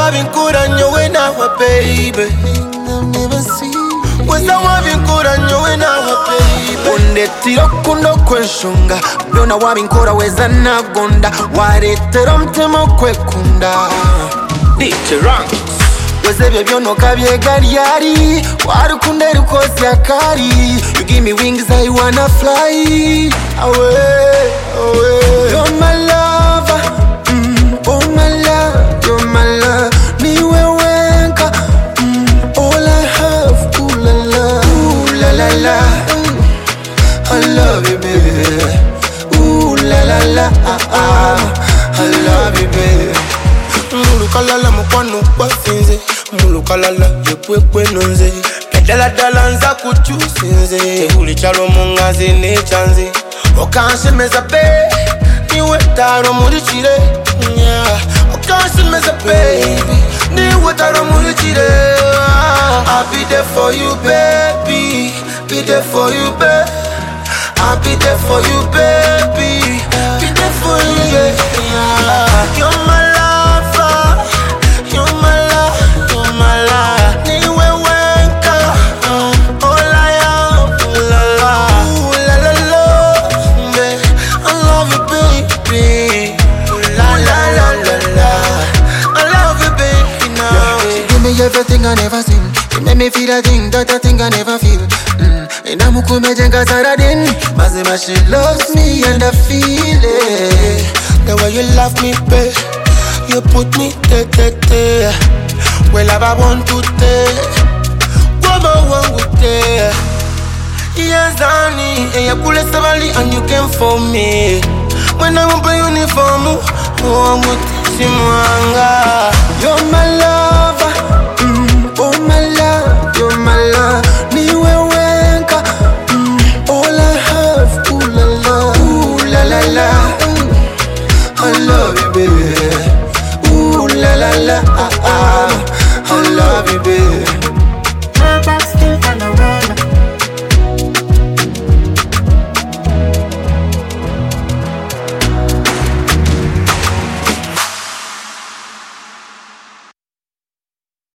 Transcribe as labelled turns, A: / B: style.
A: wabinkura nyowe nawe baby. I've never seen weza wabinkura nyowe nawe baby. Undetiro kundo kweshunga byona wabinkura weza nagonda waretero mtemo kwekunda DJ Ranks weze byono kabyega lyari warukunda rukosi akari. You give me wings I wanna fly away, away. You're my lover, oh my love, you're my love. Niwe wenka, all I have, ooh la la, ooh la la la. I love you baby, ooh la la la, I love you baby. Mulukalala mukwano kwasinze, mulukalala yekwekwe nonze. Pedala dala nza kuchusinze, uli chalo mungazi ne chanze. Okanshemeza pe, niwe taro murichire. Okanshemeza baby, niwe taro murichire. I'll be there for you baby, be there for you baby. I'll be there for you baby, be there for you yeah. You're my lover, you're my love, you're my love. Niwe wenka, all I have, ooh la la, ooh la la la. I love you baby, ooh la la la la la. I love you baby now. She give me everything I never seen. She make me feel a thing that I think I never feel. And I'm kumejenga saradin. Mazima she loves me and I feel it. The way you love me, babe, you put me te. Well, I want to take Woman want to take. Yes, Danny, and you pull a savali and you came for me. When I want my uniform, oh, I'm good to see. You're my love.